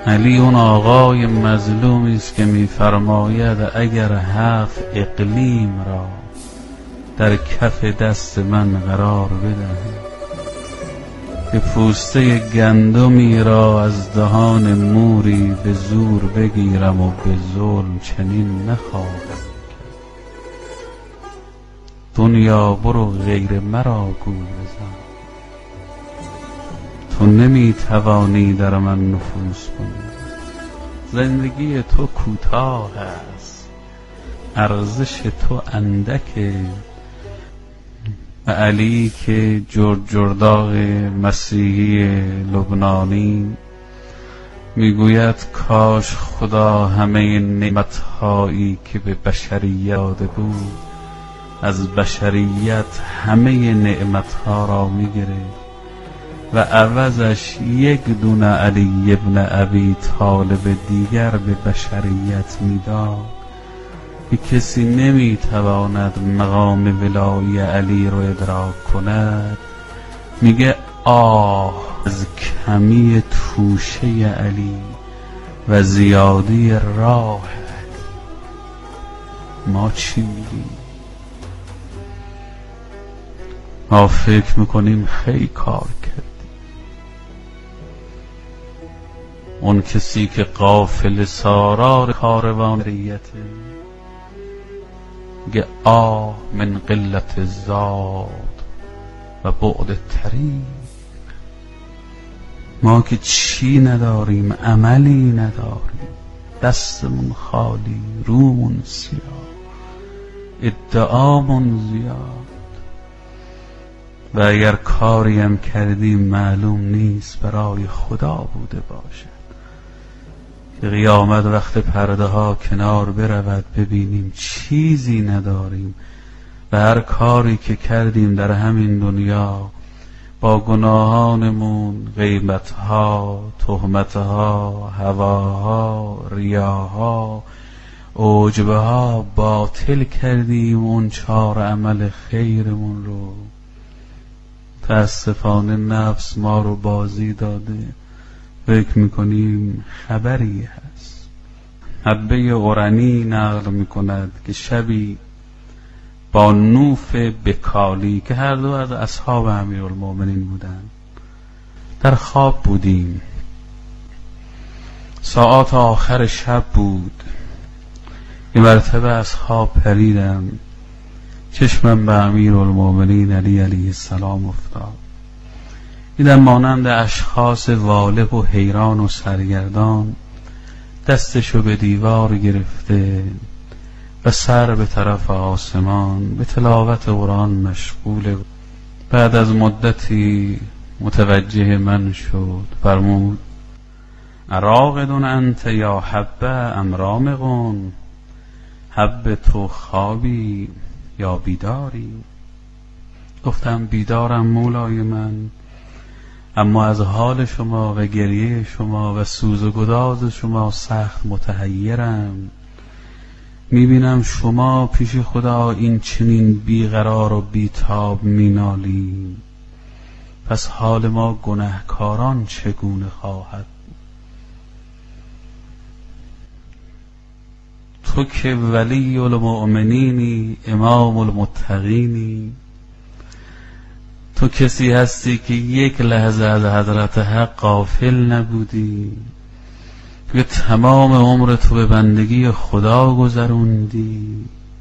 علی اون آقای مظلومی است که می‌فرماید اگر 7 اقلیم را در کف دست من قرار بدهید که پوسته گندمی را از دهان موری به زور بگیرم و به ظلم چنین نخواهم کرد. دنیا برو غیر مرا گول بزن، تو نمیتوانی در من نفوذ کنی. زندگی تو کوتاه است، ارزش تو اندکه. و علی که جرداغ مسیحی لبنانی میگوید کاش خدا همه نعمتهایی که به بشریت داده بود از بشریت همه نعمتها را میگرفت و عوضش یک دونه علی ابن ابی طالب دیگر به بشریت میداد. که کسی نمیتواند مقام ولایی علی رو ادراک کند. میگه آه از کمی توشه علی و زیادی راه علی. ما چی میگیم؟ ما فکر میکنیم خیلی کار کردیم. اون کسی که قافله سارار کاروان ریته گه آه من قلت زاد و بعد طریق. ما که چی نداریم، عملی نداریم، دستمون خالی، رومون سیاه، ادعامون زیاد و اگر کاری هم کردیم معلوم نیست برای خدا بوده باشد. قیامت وقت پرده ها کنار برود ببینیم چیزی نداریم و هر کاری که کردیم در همین دنیا با گناهانمون، غیبتها، تهمتها، هواها، ریاها، عجبها باطل کردیم. اون 4 عمل خیرمون رو متاسفانه نفس ما رو بازی داده. فکر میکنیم خبری هست. حبه اورنی نقل میکند که شبی با نوف بکالی که هر دو از اصحاب امیرالمومنین بودند در خواب بودیم. ساعات آخر شب بود. یه مرتبه از خواب پریدم، چشمم به امیرالمومنین علی علیه السلام افتاد. دیدم مانند اشخاص والق و حیران و سرگردان دستشو به دیوار گرفته و سر به طرف آسمان به تلاوت قرآن مشغول. بعد از مدتی متوجه من شد، فرمود اراقد انت یا حبه ام رامقون؟ حب تو خوابی یا بیداری؟ گفتم بیدارم مولای من، اما از حال شما و گریه شما و سوز و گداز شما سخت متحیرم. میبینم شما پیش خدا این چنین بیقرار و بیتاب مینالیم، پس حال ما گناهکاران چگونه خواهد؟ تو که ولی المؤمنینی، امام المتقینی، تو کسی هستی که یک لحظه از حضرت حق غافل نبودی، تو که تمام عمر تو به بندگی خدا گذروندی،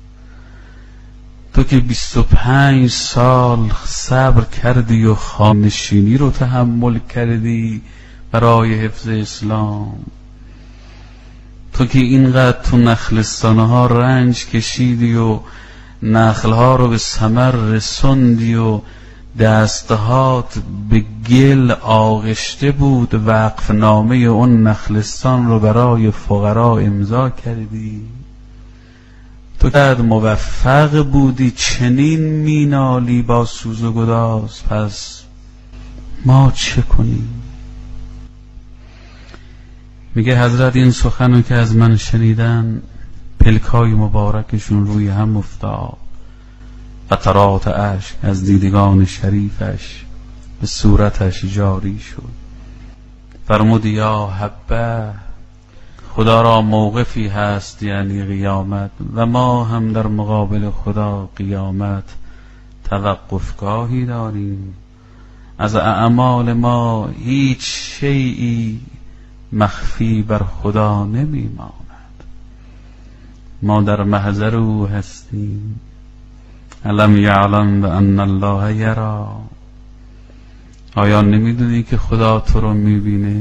تو که 25 سال صبر کردی و خانشینی رو تحمل کردی برای حفظ اسلام، تو که اینقدر تو نخلستانه ها رنج کشیدی و نخلها رو به ثمر رسوندی و دستهات به گل آغشته بود، وقف نامه اون نخلستان رو برای فقرا امضا کردی. تو که موفق بودی چنین مینالی با سوز و گداز، پس ما چه کنیم؟ میگه حضرت این سخنو که از من شنیدن پلکای مبارکشون روی هم افتاد، قطرات اشک از دیدگان شریفش به صورتش جاری شد. فرمود یا حبه، خدا را موقفی هست یعنی قیامت، و ما هم در مقابل خدا قیامت توقفگاهی داریم. از اعمال ما هیچ شیئی مخفی بر خدا نمی ماند. ما در محضر او هستیم. الم یعلم بان الله یری، آیا نمیدونی که خدا تو رو میبینه؟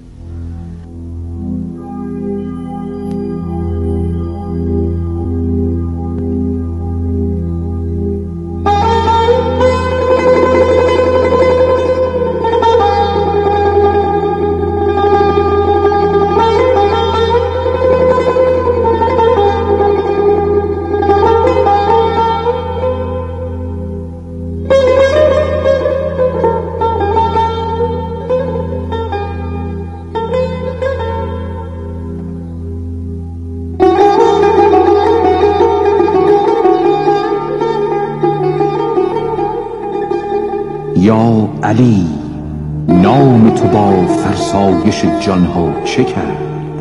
یا علی، نام تو با فرسایش جانها چه کرد؟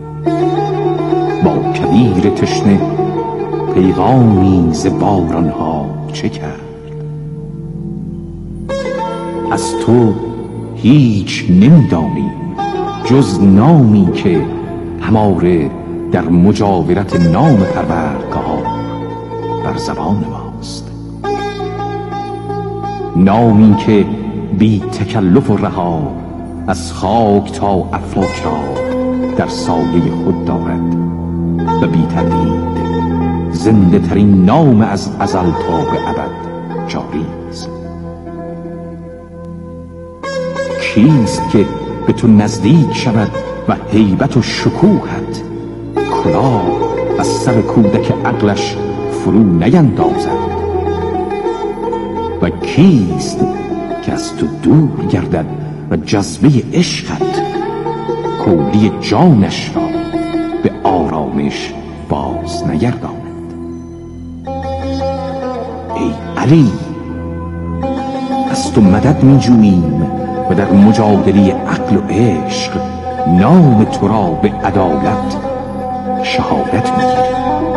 با کویر تشنه پیغامی ز بارانها چه کرد؟ از تو هیچ نمی‌دانیم جز نامی که هماره در مجاورت نام پروردگار بر زبان ماست، نامی که بی تکلف و رها از خاک تا افلاک را در سایه خود دارد و بی تردید زنده ترین نام از ازل تا به ابد جاری است. کیست که به تو نزدیک شود و هیبت و شکوهت کلاه از سر کودک عقلش فرو نیندازد؟ و کیست که از تو دور گردد و جذبه عشقت کولی جانش را به آرامش باز نگرداند؟ ای علی، از تو مدد می جوییم و در مجادله عقل و عشق نام تو را به عدالت شهادت می گیریم.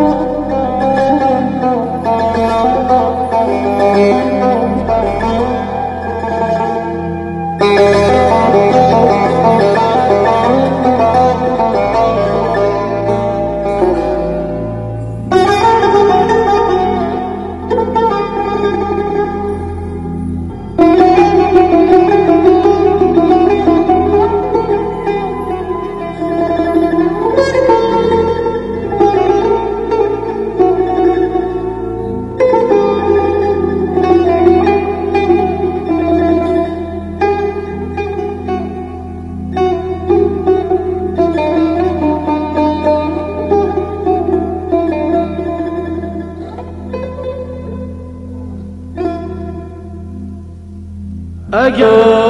اگر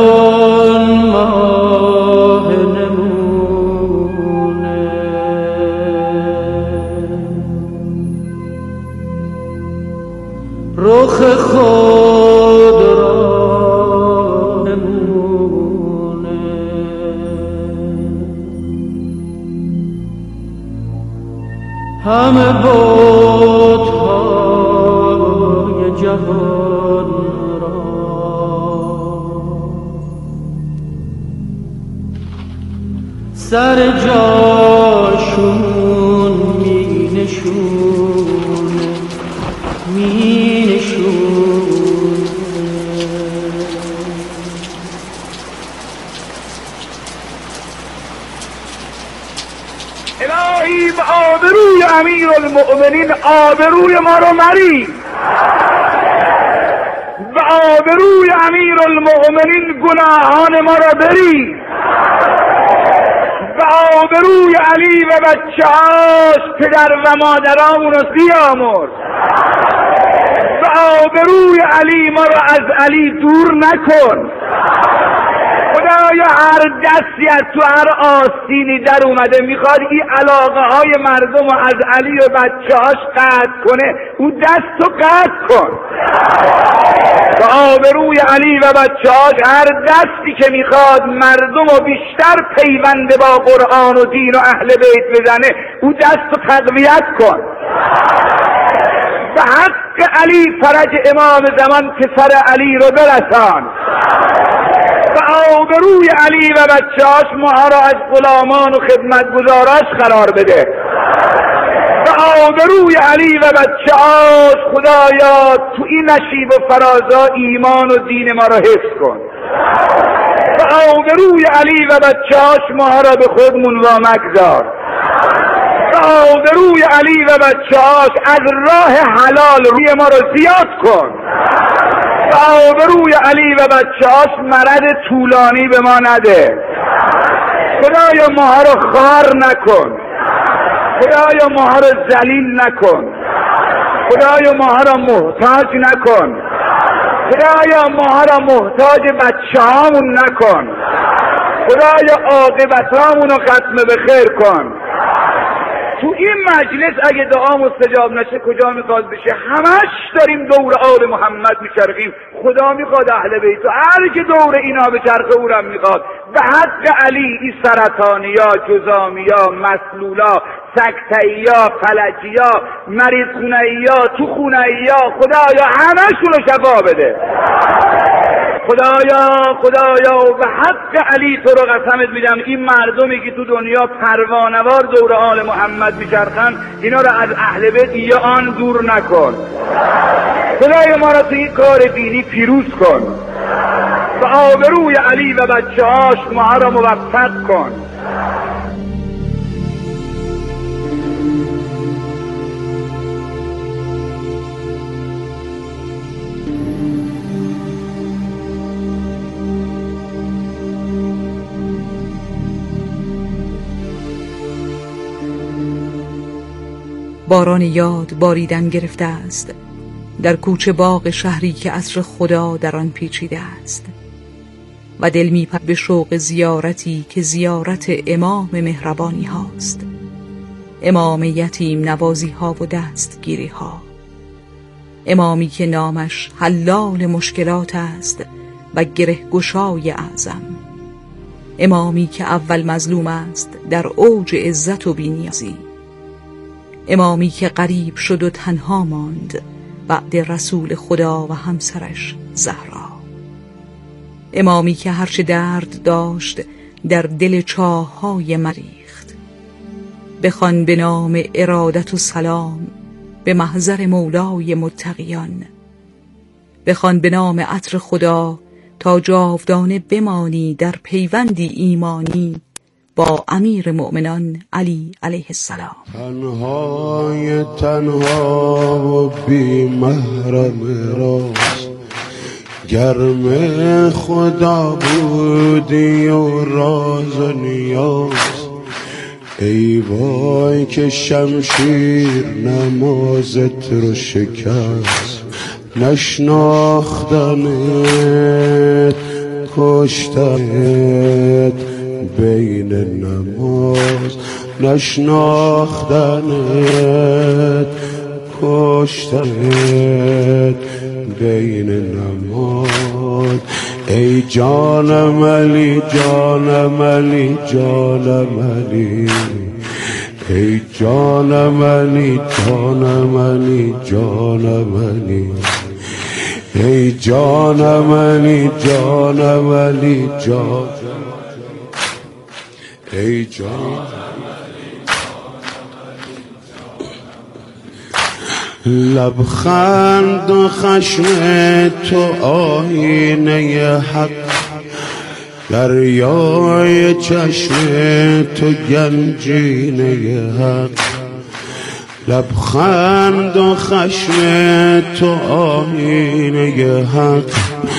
ماه نمونه رخ خود را نمونه، همه بت‌های جهان سر جاشون می نشونه، می نشونه. الهی به آبروی امیرالمؤمنین آبروی ما رو مری، به آبروی امیرالمؤمنین گناهان ما رو بری، به آبروی علی و بچه‌هاش پدر و مادرامون رو بیامرز، به آبروی علی ما رو از علی دور نکن. خدای خدایا هر دستی از تو هر آستینی در اومده میخواد این علاقه های مردم رو از علی و بچه‌هاش قطع کنه، او دستو قطع کن به آبروی علی و بچه‌هاش. هر دستی که میخواد مردم رو بیشتر پیوند با قرآن و دین و اهل بیت بزنه، او دستو تقویت کن. به حق علی فرج امام زمان پسر علی رو برسان. به آبروی علی و بچه‌هاش ماها را از غلامان و خدمتگزاراش قرار بده. به آبروی علی و بچه‌هاش خدایا تو این نشیب و فرازا ایمان و دین ما را حفظ کن. به آبروی علی و بچه‌هاش ماها را به خودمون وامگذار. به آبروی علی و بچه‌هاش از راه حلال روی ما را زیاد کن. به آبروی علی و بچه‌هاش مرض طولانی به ما نده. خدایا ماها را خوار نکن. خدایا ماها را ذلیل نکن. خدایا ماها را محتاج نکن. خدایا ماها را محتاج بچه‌هامون نکن. خدایا عاقبتامون رو ختم به خیر کن. تو این مجلس اگه دعا مستجاب نشه کجا میخواد بشه؟ همش داریم دور آل محمد میچرخیم. خدا میخواد اهل بیت و هر که دور اینا بچرخه اونم میخواد. به حق علی این سرطانیا، جذامیا، مسلولا، سکته‌ایا، فلجیا، مریض خونه‌ایا، تو خونه‌ایا، خدایا همشون رو شفا بده. خدایا به حق علی تو رو قسمت میدم این مردمی که تو دنیا پروانوار دور آل محمد میچرخن اینا رو از اهل بیت یا آن دور نکن. خدایا ما را تو این کار دینی پیروز کن. به آبروی علی و بچه‌هاش ما را موفق کن. باران یاد باریدن گرفته است در کوچه باغ شهری که عصر خدا در آن پیچیده است و دل می‌پرد به شوق زیارتی که زیارت امام مهربانی هاست، امام یتیم نوازی ها و دستگیری ها، امامی که نامش حلال مشکلات است و گره گشای اعظم، امامی که اول مظلوم است در اوج عزت و بی‌نیازی، امامی که غریب شد و تنها ماند بعد رسول خدا و همسرش زهرا، امامی که هرچه درد داشت در دل چاه‌های مریخت. بخوان به نام ارادت و سلام به محضر مولای متقیان، بخوان به نام عطر خدا تا جاودانه بمانی در پیوندی ایمانی با امیر مؤمنان علی علیه السلام. تنهای تنها و بی محرم راست، گرم خدا بودی و راز و نیاز. ای وای که شمشیر نمازت رو شکست، نشناختنت کشتنت بین نماز، نشناختنت کشتنت بین نماز. ای جانم علی جانم علی جانم علی، ای جانم علی جانم علی جانم علی، ای جانم علی جانم علی جانم، ای جانم لبخند و خشم تو آینه حق، دریای چشم تو گنجینه حق. لبخند و خشم تو آینه حق،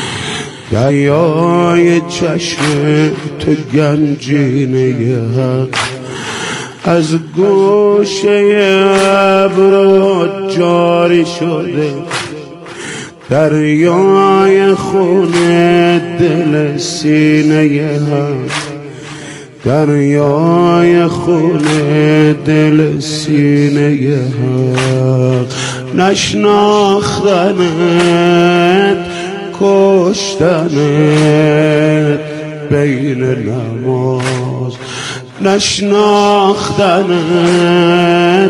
دریای چشم تو گنجینه حق. از گوشه ابرو جاری شده دریای خون دل سینه حق، دریای خون دل سینه حق. نشناختنت کشتنت بین نماز، نشناختنت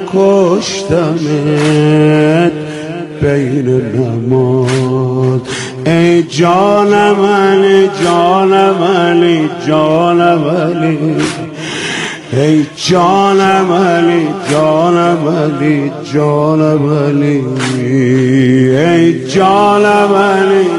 کشتنت بین نماز. ای جانم علی جانم علی جانم علی، ای جانم علی جانم علی جانم علی، ای جانم علی.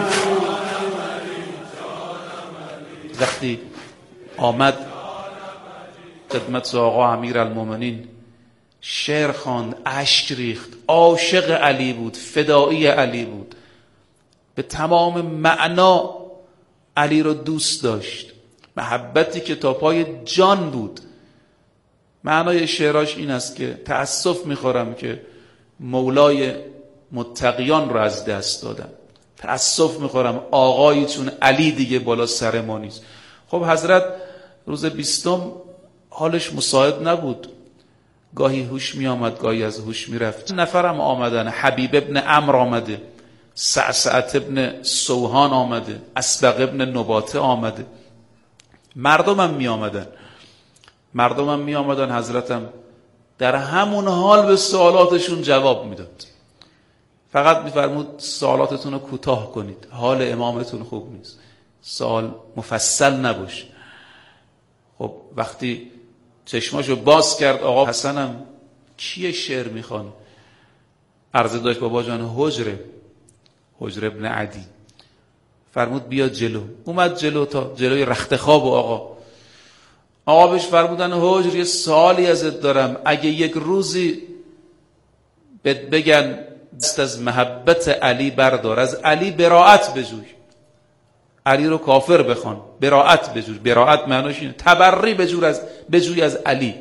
وقتی آمد خدمت آقا امیرالمومنین شعر خواند، اشک ریخت، عاشق علی بود، فدایی علی بود، به تمام معنا علی رو دوست داشت، محبتی که تا پای جان بود. معنای شعراش این است که تأسف میخورم که مولای متقیان رو از دست دادم، تأسف میخورم آقایی چون علی دیگه بالا سر ما نیست. خب حضرت روز 20 حالش مساعد نبود، گاهی هوش می آمد گاهی از هوش می رفت. نفرم آمدن، حبیب ابن عمرو آمده، سعسعت ابن سوهان آمده، اسبق ابن نباته آمده، مردمم می آمدن. حضرتم در همون حال به سوالاتشون جواب میداد، فقط میفرمود سوالاتتون رو کوتاه کنید، حال امامتون خوب نیست، سوال مفصل نباشه. خب وقتی چشماشو باز کرد آقا حسنم کیه شعر میخوان؟ عرضه داشت بابا جان حجر ابن عدی. فرمود بیا جلو. اومد جلو تا جلوی رخت خواب آقا بهش فرمودن حجر یه سوالی ازت دارم، اگه یک روزی بگن دست از محبت علی بردار، از علی براءت بجوی، علی رو کافر بخوان، براءت بجوی. براءت معناش اینه تبری بجوی از علی.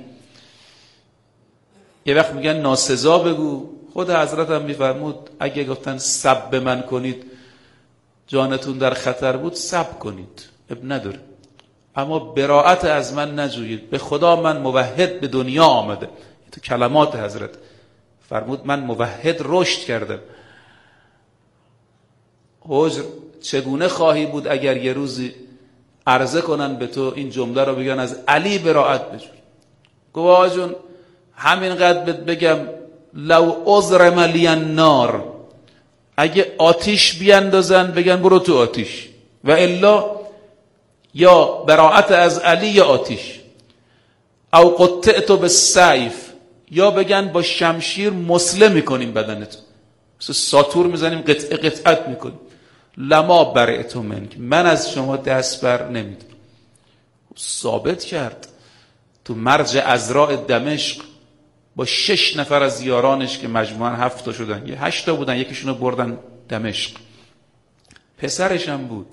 یه وقت میگن ناسزا بگو. خود حضرت هم میفرمود اگه گفتن سب من کنید جانتون در خطر بود، سب کنید، اب نداره، اما براءت از من نجویید. به خدا من موحد به دنیا آمده. تو کلمات حضرت فرمود من موحد رشد کردم. حجر چگونه خواهی بود اگر یه روزی عرضه کنن به تو این جمله رو بگن از علی براءت بجوی؟ گواه جون همینقدر بگم لو عذرم لی النار، اگه آتیش بیندازن بگن برو تو آتیش، و الا یا براءت از علی یا آتیش. او قطعت بالسیف، یا بگن با شمشیر مسله میکنیم بدنتو، مثل ساتور میزنیم قطعت میکنیم. لما برئت منک، من از شما دست بر نمیدارم. ثابت کرد تو مرج ازراء دمشق با 6 نفر از یارانش که مجموعاً 7 تا شدن، 8 تا بودن، یکیشونو بردن دمشق، پسرش هم بود.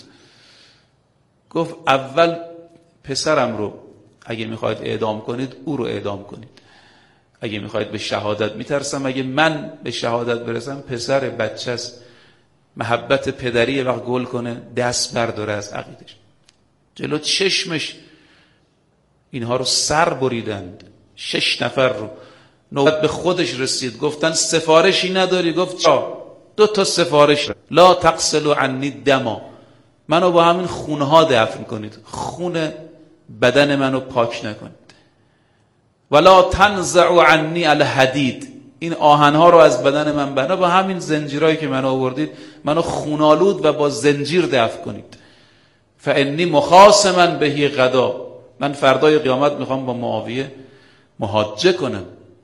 گفت اول پسرم رو اگه میخواید اعدام کنید او رو اعدام کنید، اگه میخواید به شهادت میترسم اگه من به شهادت برسم پسر بچه‌ست، محبت پدری وقت گل کنه دست برداره از عقیدش. جلو چشمش اینها رو سر بریدند، 6 نفر رو. نوبت به خودش رسید، گفتن سفارشی نداری؟ گفت چا؟ 2 تا سفارش. لا تغسلوا عنی دما، منو با همین خونها دفن کنید، خون بدن منو پاک نکنید. ولا تنزعوا عنی الحدید، این آهنها رو از بدن من بنا با همین زنجیرایی که منو آوردید منو خونالود و با زنجیر دفن کنید. فانی مخاصما بهی غدا، من فردای قیامت میخوام با معاویه محاجه کنم.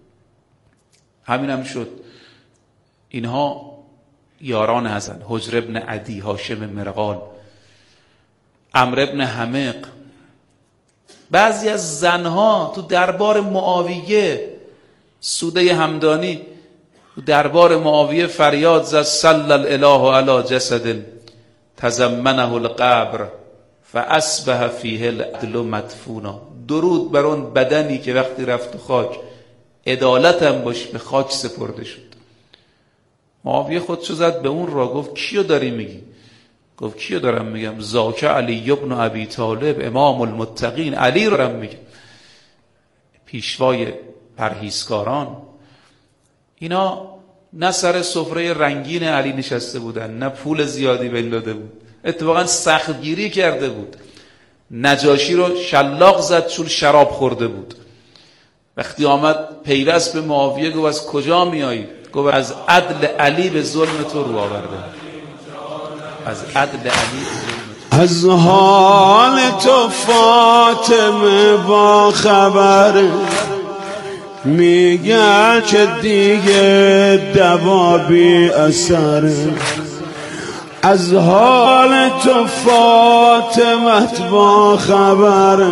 همین هم شد. اینها یاران حسن، حجر ابن عدی، هاشم مرغال، عمرو ابن حمق. بعضی از زنها تو دربار معاویه، سوده همدانی تو دربار معاویه فریاد زد صلی الاله علی جسد تزمنه القبر فاصبح فیه العدل مدفونا. درود بر اون بدنی که وقتی رفت خاک عدالتم باش به خاک سپرده شد. معاویه خودشو زد به اون را، گفت کیو داری میگی؟ گفت کیو دارم میگم؟ ذاک علی ابن ابی طالب امام المتقین، علی رو دارم میگم، پیشوای پرهیزکاران. اینا نه سر سفره رنگین علی نشسته بودن، نه پول زیادی بین داده بود، اتفاقا سختگیری کرده بود. نجاشی رو شلاق زد چون شراب خورده بود. وقتی آمد پیوست به معاویه گفت از کجا میایی؟ گفت از عدل علی به ظلم تو رو آورده. از عدل علی به ظلم تو. از حال تو فاطمه با خبر، میگه که دیگه دوا بی اثر. از حال تو فاطمه با خبر،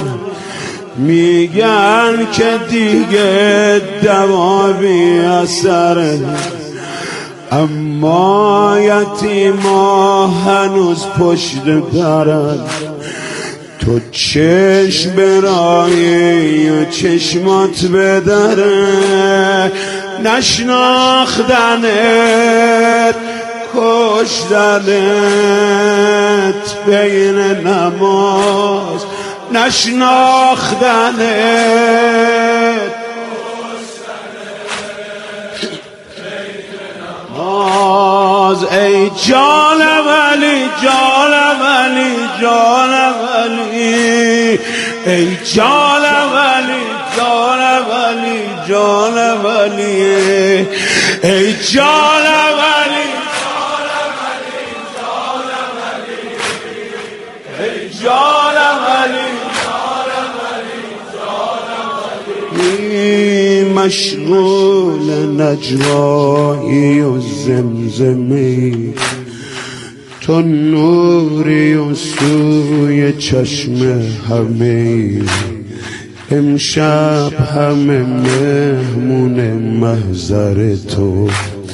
میگن که دیگه دوا بی اثر. اما یتیما هنوز پشت درن، تو چشم برایی و چشمات بدره. نشناختنت کشتنت بین نماز، نشناختنت نماز. ای جان ولی جان ولی جان ولی، ای جان ولی جان ولی جان ولی، ای جان ولی جان ولی مشغول نجوایی و زمزمی، تو نوری و سوی چشم همه. امشب همه مهمون محضر تو،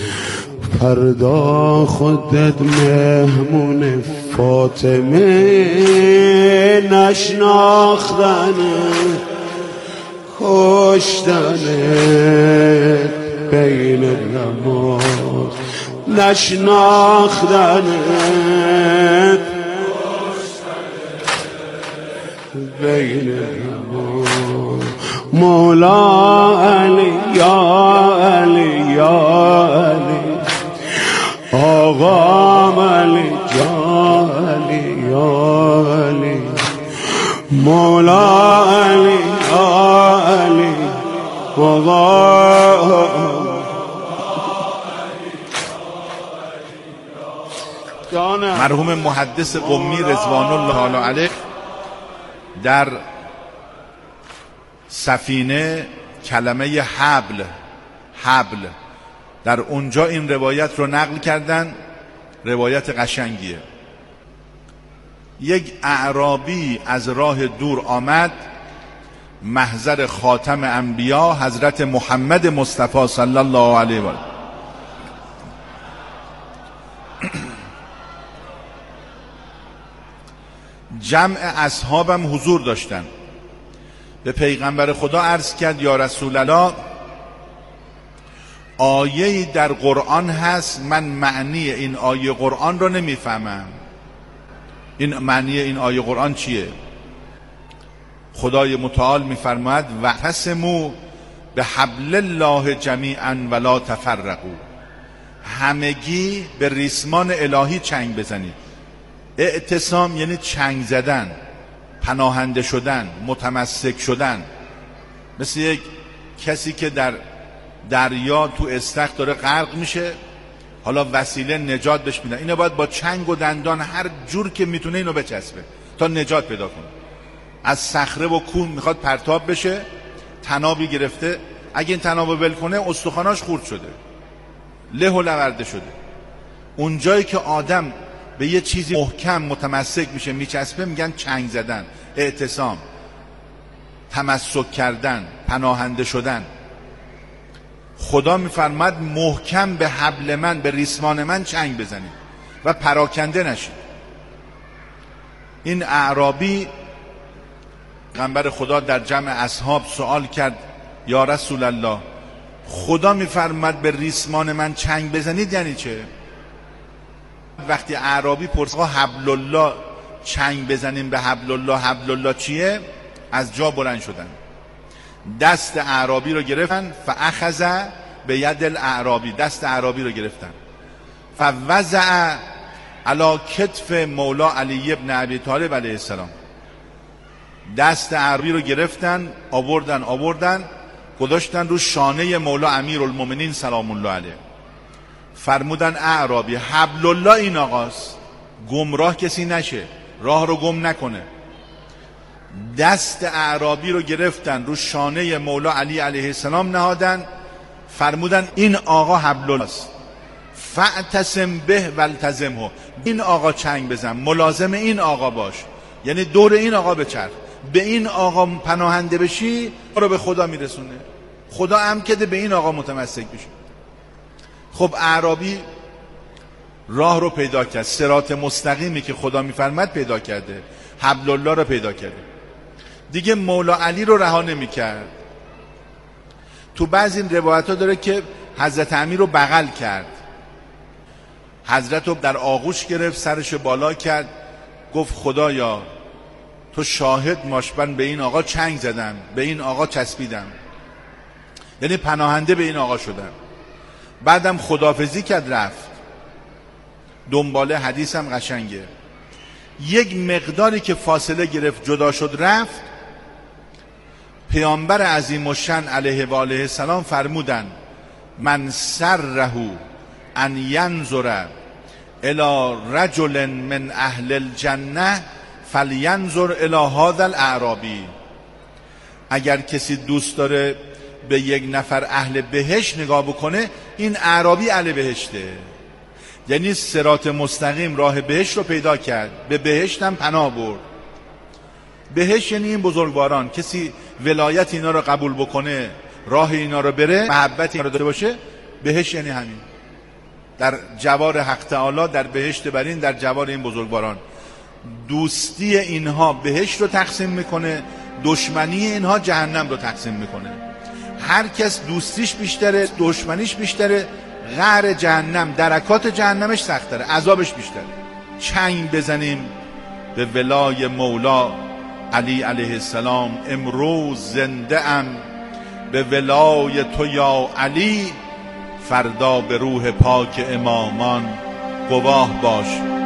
فردا خودت مهمون فاطمه. نشناختن کشتنت بین نماز، نشناختنت بین نماز. مولا علی یا علی یا علی، آقا علی یا علی یا علی، مولا علی یا علی، آقا. مرحوم محدث قمی رضوان الله تعالی علیه در سفینه کلمه حبل در اونجا این روایت رو نقل کردن. روایت قشنگیه. یک اعرابی از راه دور آمد محضر خاتم انبیا حضرت محمد مصطفی صلی الله علیه و آله. جمع اصحابم حضور داشتن. به پیغمبر خدا عرض کرد یا رسول الله، آیه‌ای در قرآن هست من معنی این آیه قرآن رو نمیفهمم. این معنی این آیه قرآن چیه؟ خدای متعال میفرماید واعتصموا بحبل الله جمیعا ولا تفرقوا. همگی به ریسمان الهی چنگ بزنید. اعتصام یعنی چنگ زدن، پناهنده شدن، متمسک شدن. مثل یک کسی که در دریا تو استخر داره غرق میشه، حالا وسیله نجات بهش میدن، اینو باید با چنگ و دندان هر جور که میتونه اینو بچسبه تا نجات پیدا کنه. از صخره و کوه میخواد پرتاب بشه، تنابی گرفته، اگه این تنابو ول کنه استخواناش خورد شده، له و لورده شده. اون جایی که آدم به یه چیزی محکم متمسک میشه، میچسبه، میگن چنگ زدن، اعتصام، تمسک کردن، پناهنده شدن. خدا میفرماد محکم به حبل من، به ریسمان من چنگ بزنید و پراکنده نشید. این اعرابی پیغمبر خدا در جمع اصحاب سوال کرد یا رسول الله، خدا میفرماد به ریسمان من چنگ بزنید یعنی چه؟ وقتی اعرابی پرسید حبل الله چنگ بزنیم به حبل الله، حبل الله چیه؟ از جا بلند شدن، دست اعرابی رو گرفتن، فاخذ به ید الاعرابی، دست اعرابی رو گرفتن، فوضع علی کتف مولا علی ابن ابی طالب علیه السلام، دست اعرابی رو گرفتن آوردن گذاشتن رو شانه مولا امیرالمومنین سلام الله علیه. فرمودن اعرابی حبل الله این آقاست، گمراه کسی نشه، راه رو گم نکنه. دست اعرابی رو گرفتن رو شانه مولا علی علیه السلام نهادن، فرمودن این آقا حبل الله است، فاعتصم به والتزمه، این آقا چنگ بزن، ملازم این آقا باش، یعنی دور این آقا بچرخ، به این آقا پناهنده بشی رو به خدا میرسونه، خدا هم کده به این آقا متمسک بشی. خب اعرابی راه رو پیدا کرد، صراط مستقیمی که خدا میفرماد پیدا کرده، حبل الله رو پیدا کرده، دیگه مولا علی رو رها نمی‌کرد. تو بعضی روایت ها داره که حضرت امیر رو بغل کرد، حضرت رو در آغوش گرفت، سرش بالا کرد، گفت خدایا تو شاهد باش، من به این آقا چنگ زدم، به این آقا چسبیدم، یعنی پناهنده به این آقا شدم. بعدم خداحافظی کرد رفت. دنباله حدیثم قشنگه، یک مقداری که فاصله گرفت جدا شد رفت، پیامبر عظیم الشأن علیه و آله السلام فرمودن من سره ان ینظر الی رجل من اهل الجنه فلینظر الی هذا الاعرابی، اگر کسی دوست داره به یک نفر اهل بهشت نگاه بکنه این اعرابی اهل بهشته، یعنی صراط مستقیم راه بهشت رو پیدا کرد، به بهشت هم پناه برد. بهشت یعنی این بزرگواران، کسی ولایت اینا رو قبول بکنه، راه اینا رو بره، محبت اینا رو داشته باشه، بهشت یعنی همین، در جوار حق تعالی، در بهشت برین، در جوار این بزرگواران. دوستی اینها بهشت رو تقسیم میکنه، دشمنی اینها جهنم رو تقسیم میکنه. هر کس دوستیش بیشتره، دشمنیش بیشتره، غر جهنم، درکات جهنمش سختره، عذابش بیشتره. چنگ بزنیم به ولای مولا علی علیه السلام، امروز زنده ام به ولای تو یا علی، فردا به روح پاک امامان گواه باش.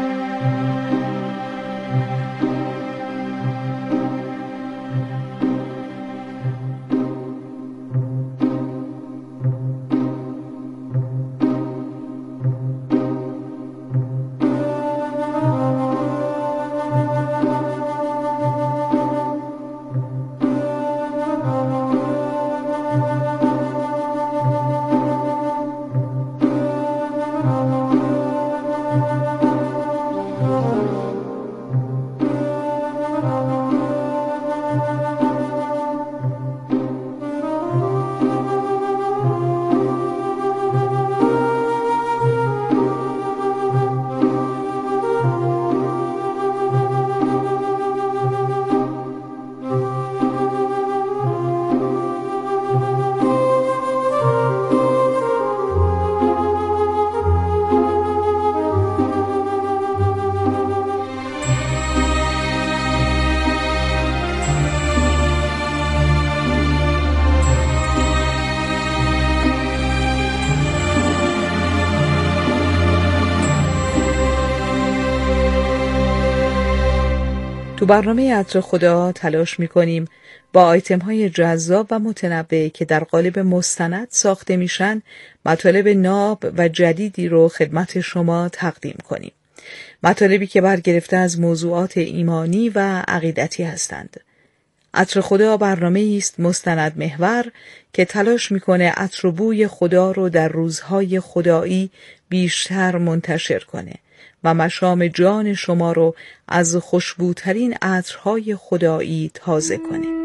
تو برنامه عطر خدا تلاش می‌کنیم با آیتم‌های جذاب و متنوع که در قالب مستند ساخته میشن مطالب ناب و جدیدی رو خدمت شما تقدیم کنیم. مطالبی که برگرفته از موضوعات ایمانی و عقیدتی هستند. عطر خدا برنامه‌ای است مستند محور که تلاش می‌کنه عطر و بوی خدا رو در روزهای خدایی بیشتر منتشر کنه و مشام جان شما رو از خوشبوترین عطرهای خدایی تازه کنه.